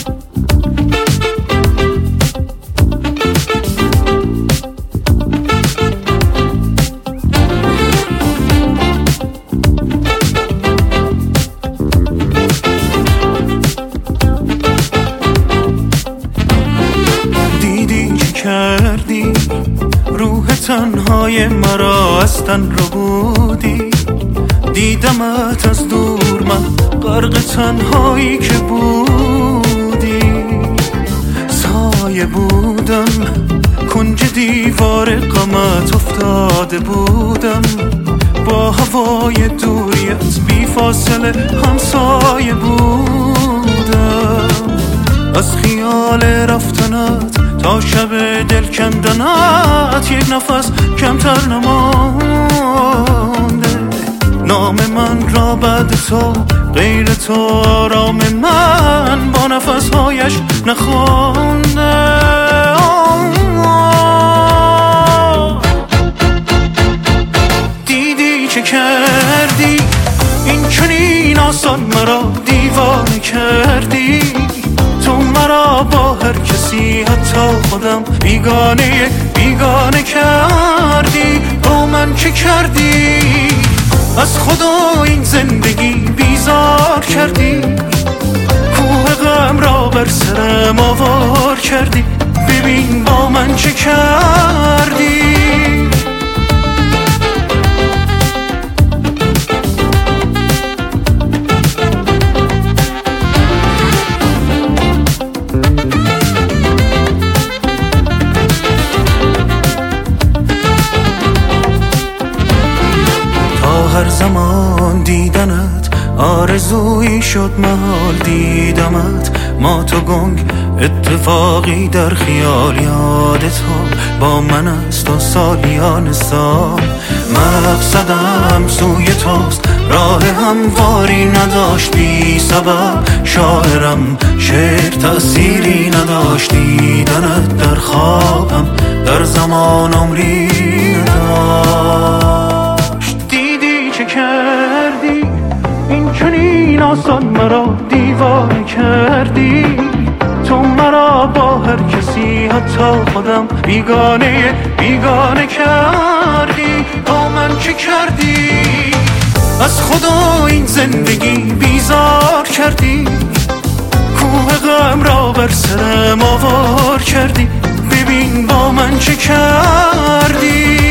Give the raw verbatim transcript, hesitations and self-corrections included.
کردی روح تنهای مرا از تن رو بودی، دیدمت از دور من غرق تنهایی که بودی، سایه بودم کنج دیوار غمت افتاده بودم، با هوای دوریت بی فاصله همسایه بودم، از خیال رفتنت تا شب دل کندنت یک نفس کمتر نمانده، نام من را بعد تو غیر تو آرام من با نفسهایش نخوانده. دیدی چه کردی این چنین آسان مرا دیوانه کردی، تو مرا با هر کسی حتی خودم بیگانه بیگانه کردی. با من چه کردی؟ از خدا این زندگی بیزار کردی، کوه غم را بر سرم آوار کردی، ببین با من چه کردی. هر زمان دیدنت آرزویی شد، محال دیدمت ما تو گنگ اتفاقی در خیال، یاد تو با من است و سالیان سال، مقصدم سوی توست راه همواری نداشت بی سبب، شاعرم شعر تأثیری نداشت، دیدنت در خوابم در زمان عمری نداشت. چه کردی این چنین آسان مرا دیوانه کردی، تو مرا با هر کسی حتی خودم بیگانه بیگانه کردی. با من چه کردی؟ از خدا این زندگی بیزار کردی، کوه غم را بر سرم آوار کردی، ببین با من چه کردی.